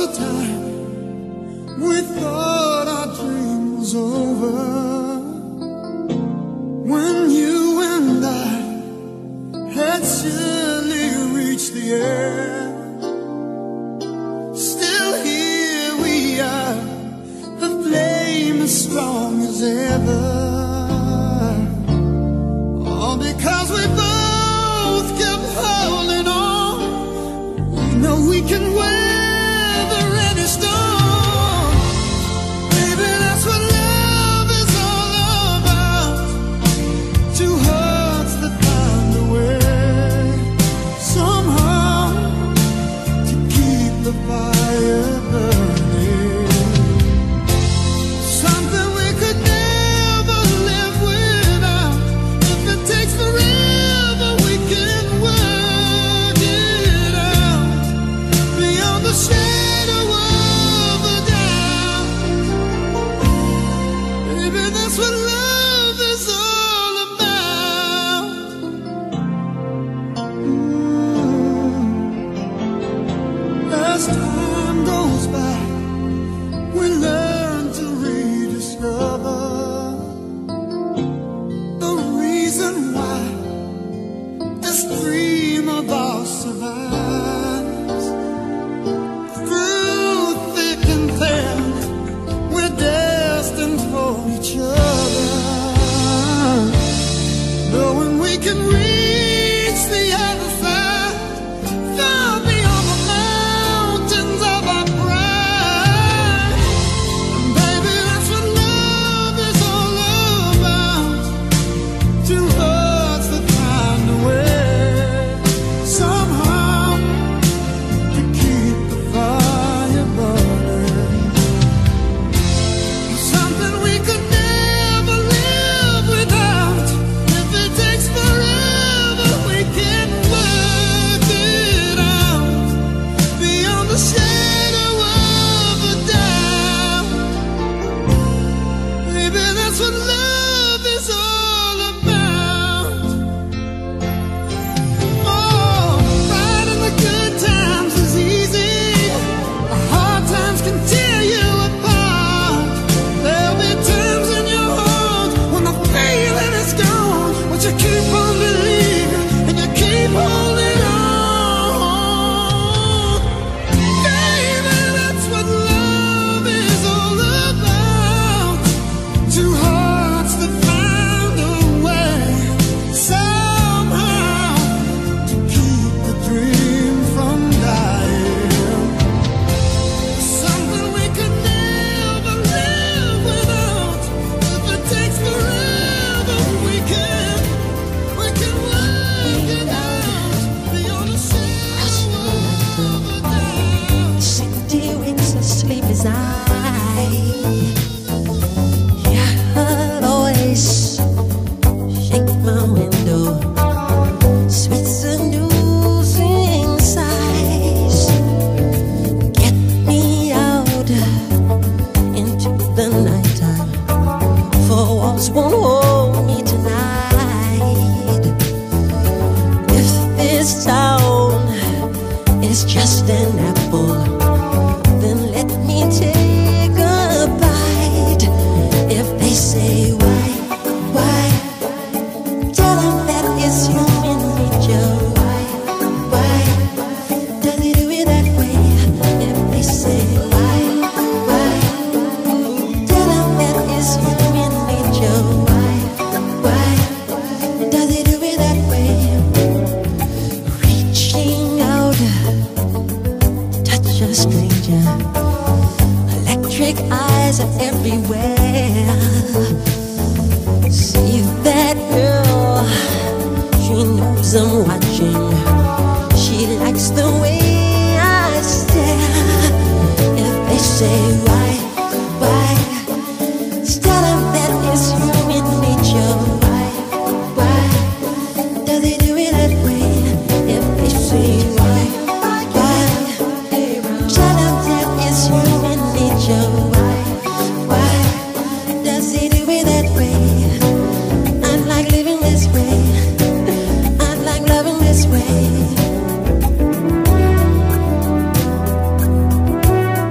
the time we thought our dream was over, when you and I had surely reached the end. Still here we are, the flame as strong as ever, all because we both kept holding on. We know we can weather any storm. Baby, that's what love is all about. Two hearts that find a way somehow to keep the fire burning. Something we could never live without. If it takes forever, we can work it out beyond the shadow of a doubt. Baby, that's what love is all about. As time goes by, we learn to rediscover the reason why this dream of ours survives. Through thick and thin, we're destined for each other, knowing we can reach the other side, far beyond the mountains of our pride. And baby, that's what love is all about. Two hearts that find a way somehow to keep the fire burning. Something we could never live without. If it takes forever, we can work it out beyond the shadow of a doubt. Baby, that's what love is all about. Oh, riding the good times is easy. The hard times can tear you apart. There'll be times in your heart when the feeling is gone, but you keep on believing and you keep holding on. Baby, that's what love is all about. Two hearts that find a way somehow to keep the dream from dying. Something we could never live without. If it takes forever, we can work it out beyond the shadow of a doubt. City winks asleep as I hear her voice shake my window. Sweet seducing sighs get me out into the nighttime, for walls won't hold me tonight. If this town is just an apple, then let me take a bite. If they say why, tell them that it's human nature. Why does he do it that way? If they say why, tell them that it's human nature. Why does he do it that way? Reaching out, touch a stranger. Electric eyes are everywhere. See that girl, she knows I'm watching. She likes the way I stare. If they say why, tell them that it's human nature. Why does he do it that way? If they say why, tell them that it's human nature. Why does he do it that way? I'd like living this way. I'd like loving this way.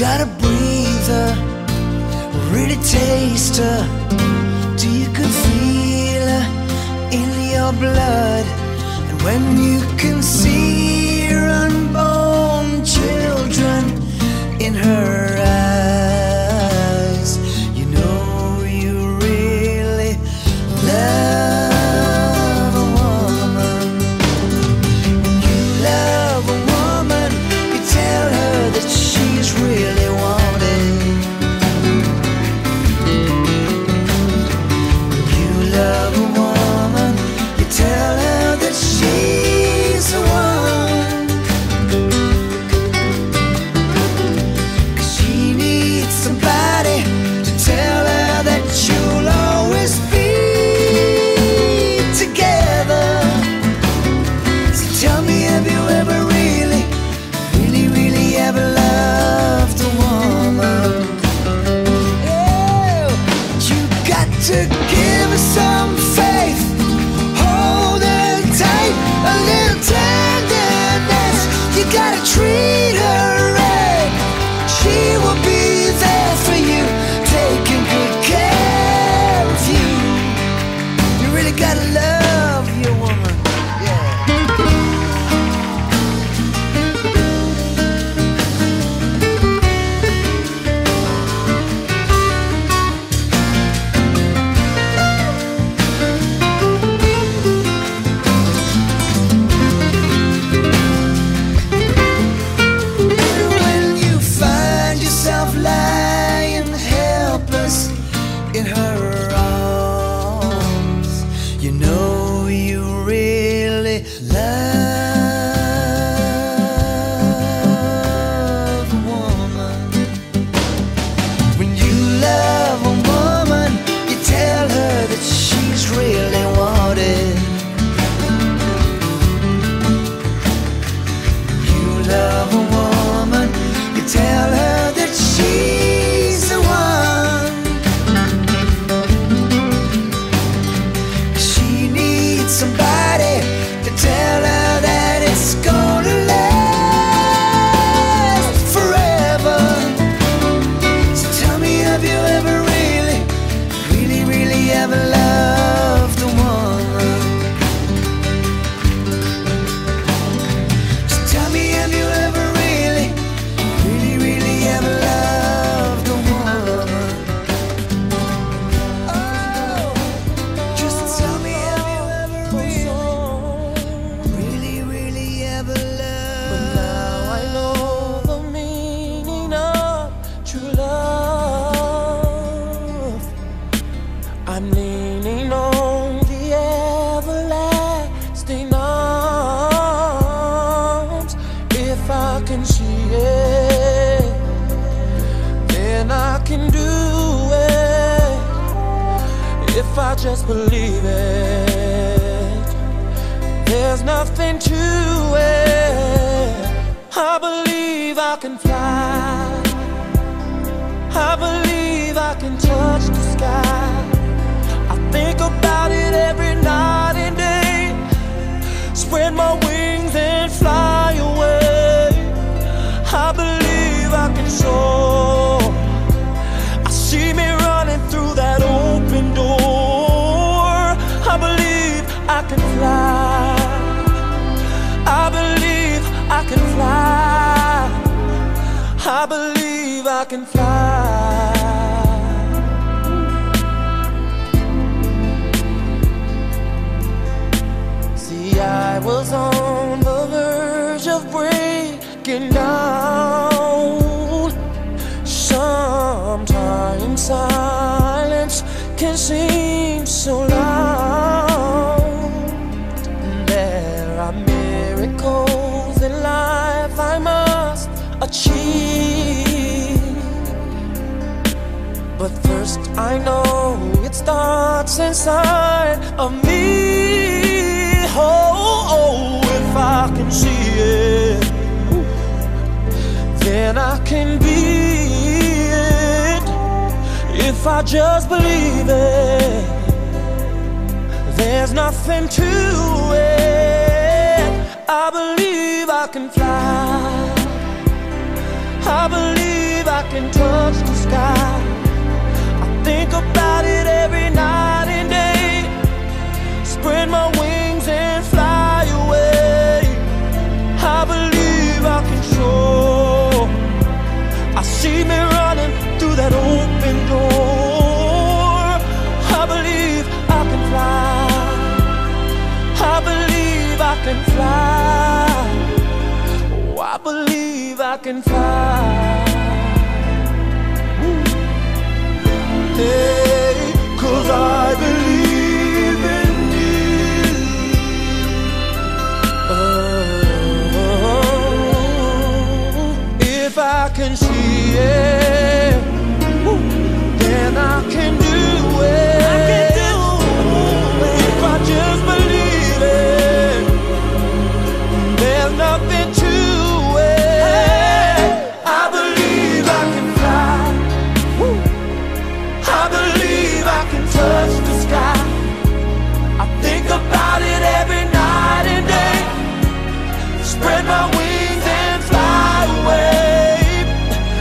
gotta breathe her, really taste her, till you could feel her in your blood. And when you can see your unborn children in her eyes, you know you really love a woman. When you love a woman, you tell her that she's really wanted. When you love a woman, you tell her that she's the one. 'Cause she needs somebody to tell her that you'll always be together. So tell me, have you ever really, really, really ever loved a woman? Oh, you got to give her some faith, hold her tight, a little tenderness. You gotta treat her right. She will be there for you, taking good care of you. You really gotta love your woman. Yeah. When you find yourself lying helpless in her arms, you know you really love a woman. When you love a woman, you tell her that she's really wanted. You love a woman, you tell her that she's the one. She needs somebody to tell her that it's gonna last forever. So tell me, have you ever really, really, really ever loved a woman? Just tell me, have you ever really, really, really ever loved a woman? Oh, just tell me, have you ever really, really, really ever But now I loved? know the meaning of true love. I'm leaning on the everlasting arms. If I can see it, then I can do it. If I just believe it, there's nothing to it. I believe I can fly. I believe I can touch the sky. I think about it every night and day. Spread my wings and fly away. I believe I can soar. I see me running through that open door. I believe I can fly. I believe I can fly. I believe I can fly. See, I was on the verge of breaking down. Sometimes silence can seem so loud. There are miracles in life I must achieve. But first I know it starts inside of me. Oh, if I can see it, then I can be it. If I just believe it, there's nothing to it. I believe I can fly. I believe I can touch the sky. I think about it every night and day. Spread my wings and fly away. I believe I can soar. I see me running through that open door. I believe I can fly. I believe I can fly. Oh, I believe I can fly. Hey, 'cause I believe in you. Oh, if I can see it, then I can do it. I can do it. If I just believe it, there's nothing to it. I believe I can fly. I believe I can touch the sky. I think about it every night and day. Spread my wings and fly away.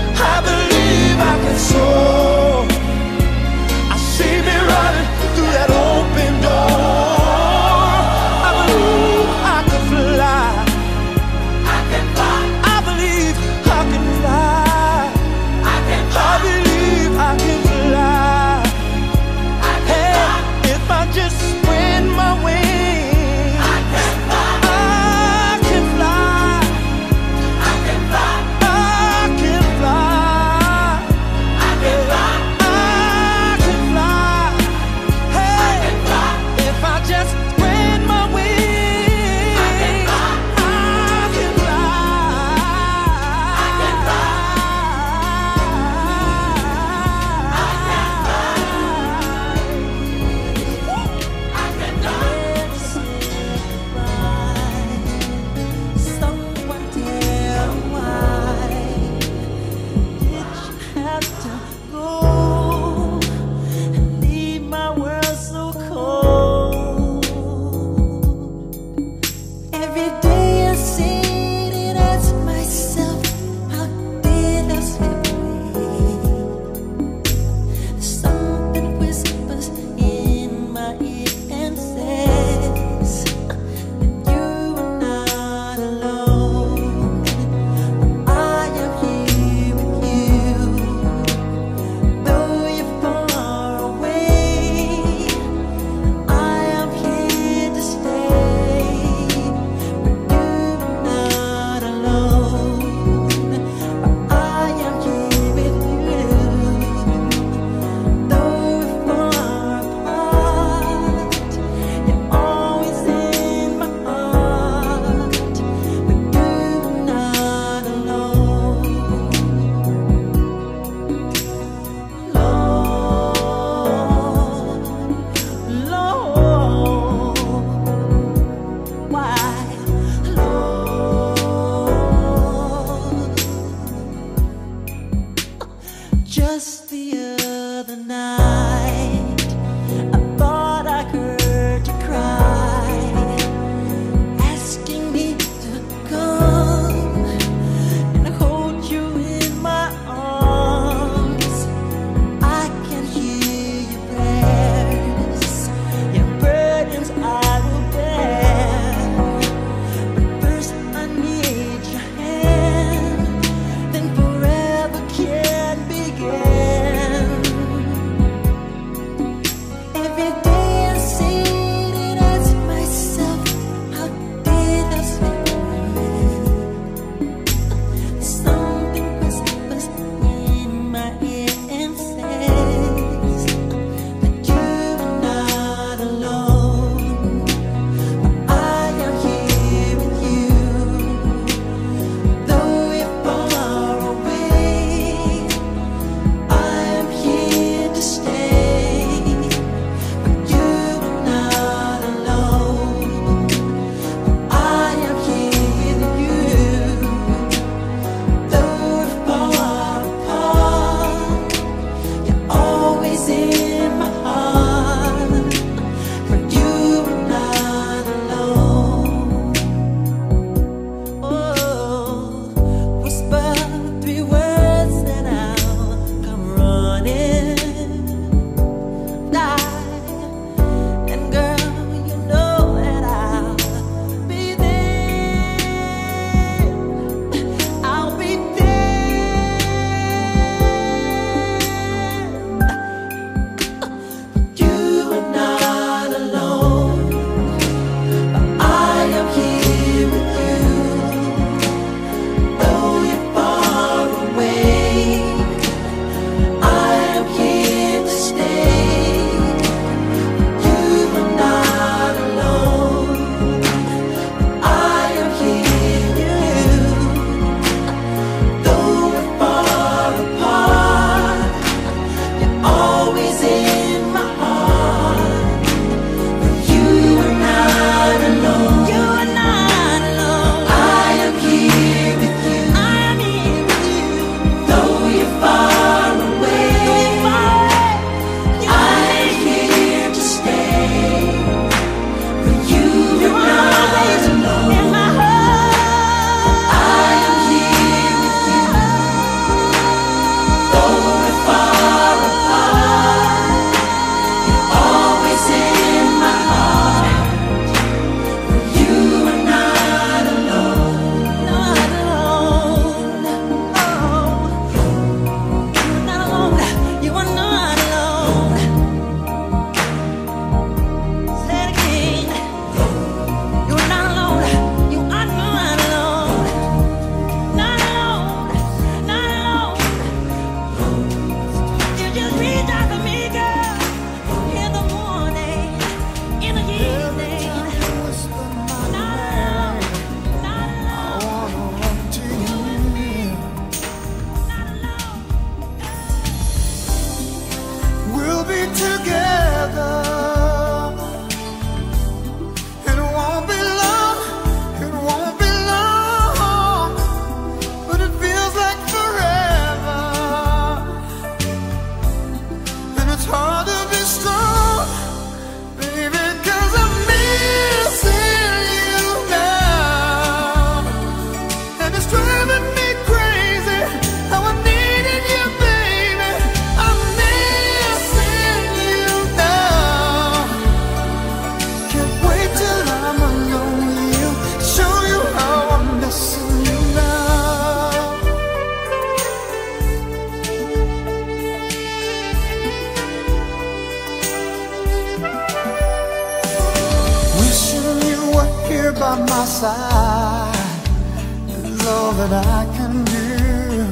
side is all that I can do.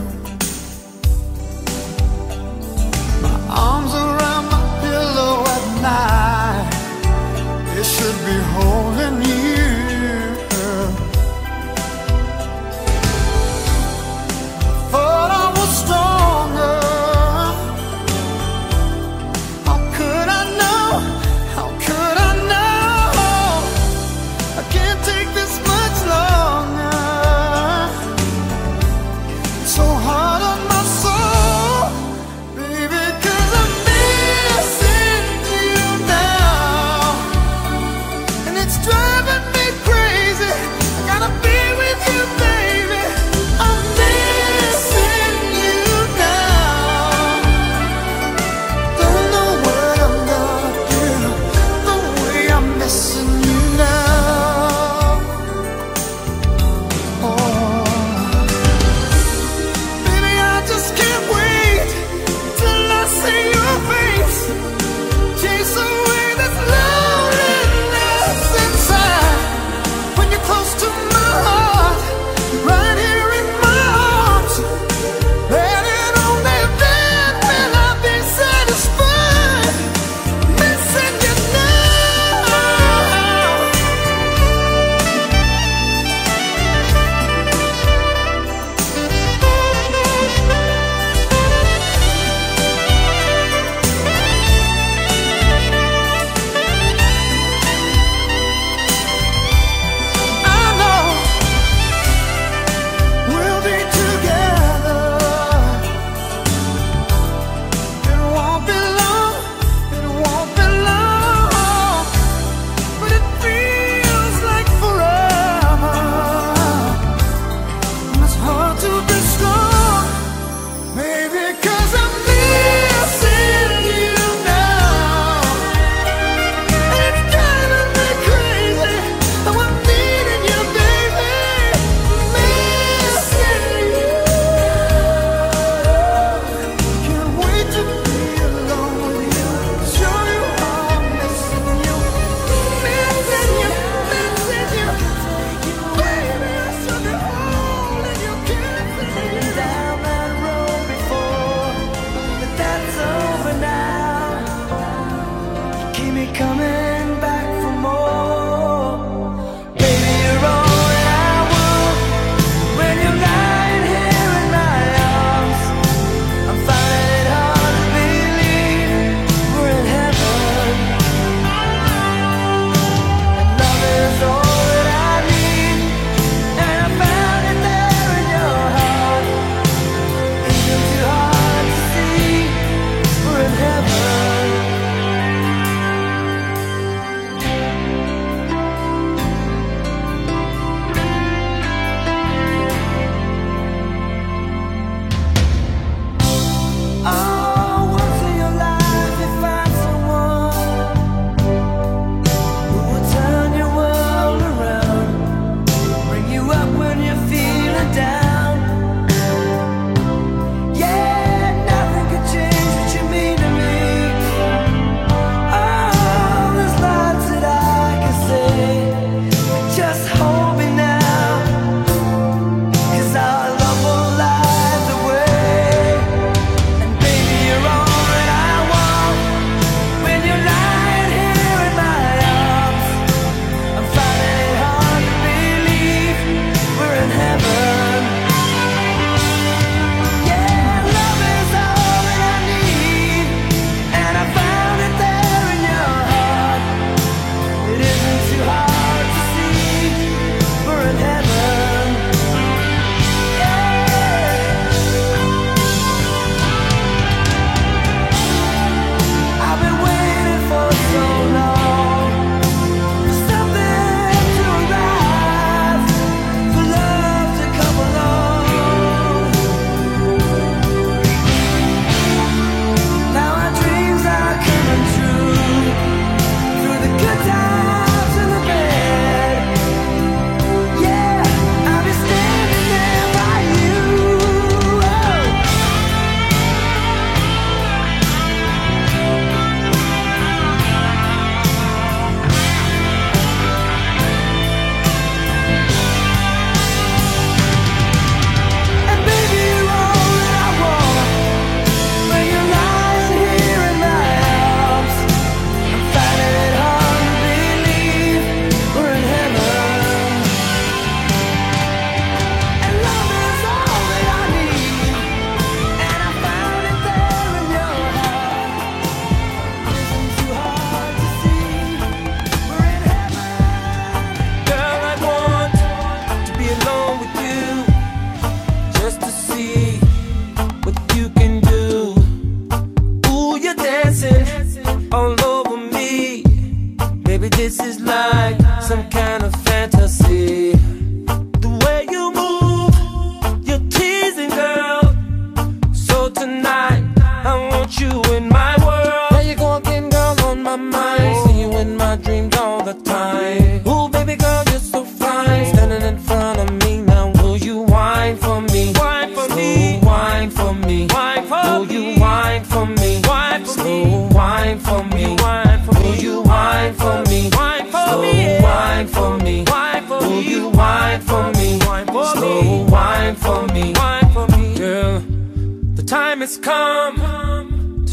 My arms around my pillow at night, it should be holding you. Thought I was stronger. How could I know? How could I know? I can't take this much longer. It's so hard on my soul, baby, 'cause I miss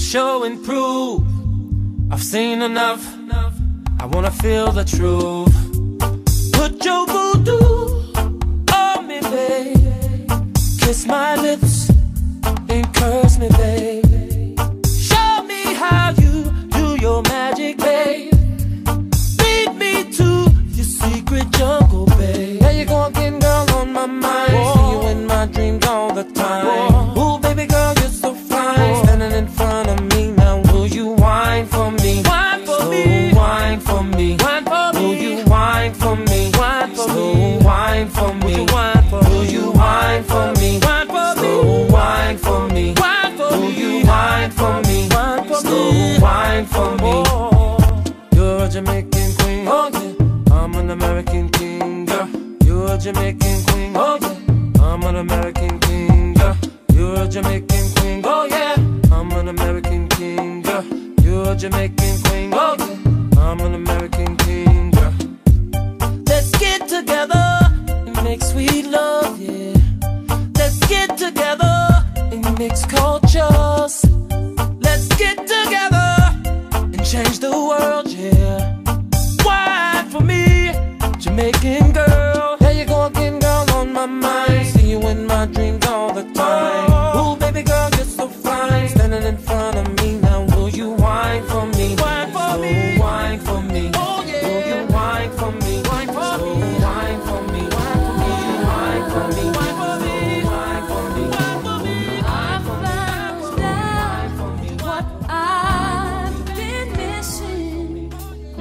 show and prove. I've seen enough, I wanna feel the truth. Put your voodoo on me, babe. Kiss my lips and curse me, babe. Show me how you do your magic, babe. Lead me to your secret jungle, babe. How you gonna get, girl, on my mind? Whoa. See you in my dreams all the time. Whoa. Ooh, baby girl, you're so fine. Whoa. Standing in front of me now, will you whine for me? Whine for me. Whine for me. Whine for me. Will you whine for me? Whine for me. Whine for me. Will you whine for me? Whine for me. Slow whine for me. Whine for me. Will you whine for me? Whine for me. Slow whine for me. You're a Jamaican queen, oh yeah. I'm an American king, girl. You're a Jamaican queen, oh yeah. I'm an American king, girl. You're a Jamaican queen, oh yeah. I'm an American king, girl. You're a Jamaican queen, oh yeah. I'm an American king, girl. Let's get together and make sweet love, yeah. Let's get together and mix cultures. Let's get together and change the world, yeah. Wine for me, Jamaican girl. There you go again, girl, on my mind. See you in my dreams all the time. Ooh, baby girl, you're so fine. Standing in front of me now, will you whine for me? Whine for me. Whine for me. Oh yeah. Will you whine for me? Whine for me. Whine for me. Whine for me. Whine for me. Whine for me. Whine for me. Whine for me. I found out what I've been missing.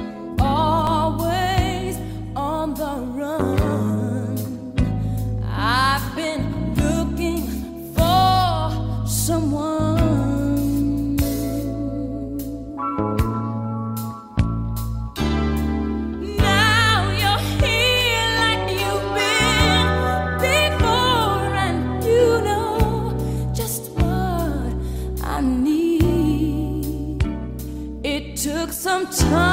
Always on the run. I've been looking for someone. Now you're here like you've been before, and you know just what I need. It took some time